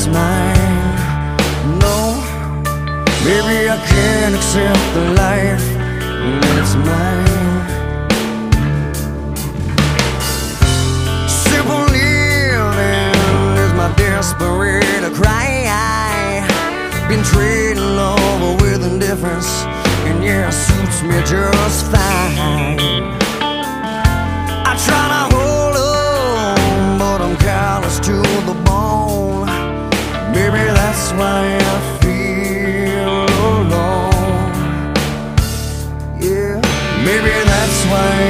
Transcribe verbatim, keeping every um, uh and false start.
is mine. No, maybe I can't accept the life when it's mine. Simple living is my desperate cry. Been trading love with indifference, and yeah, it suits me just fine. I try to hold on, but I'm callous to the bone. Maybe that's why I feel alone. Yeah, maybe that's why